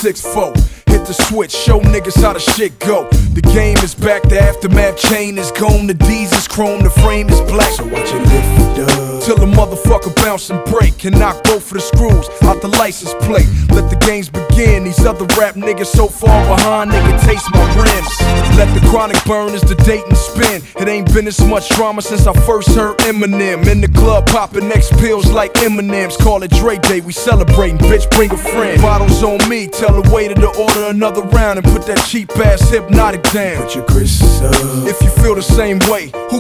6-4. Hit the switch, show niggas how the shit go. The game is back, the aftermath chain is gone. The D's is chrome, the frame is black. So watch it lift up till the motherfucker bounce and break and knock both of the screws out the license plate. Let the games begin. These other rap niggas so far behind, they can taste my rims. Let the chronic burn as the date and spin. It ain't been this much drama since I first heard Eminem. In the club popping X pills like M&M's. Call it Dre Day, we celebrating, bitch, bring a friend. Bottles on me, tell the waiter to order another round and put that cheap ass Hypnotic down. Put your Chris up. If you feel the same way, who